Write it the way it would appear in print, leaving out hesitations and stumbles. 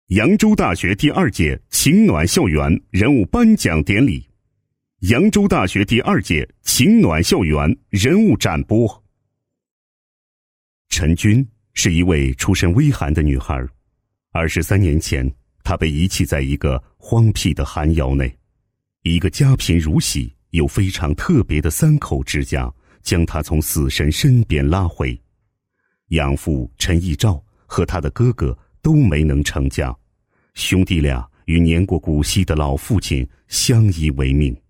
扬州大学第2届情暖校园人物颁奖典礼，扬州大学第2届情暖校园人物展播。陈君是一位出身微寒的女孩，23年前，她被遗弃在一个荒僻的寒窑内，一个家贫如洗又非常特别的3口之家，将她从死神身边拉回。养父陈义照和他的哥哥都没能成家，兄弟俩与年过古稀的老父亲相依为命。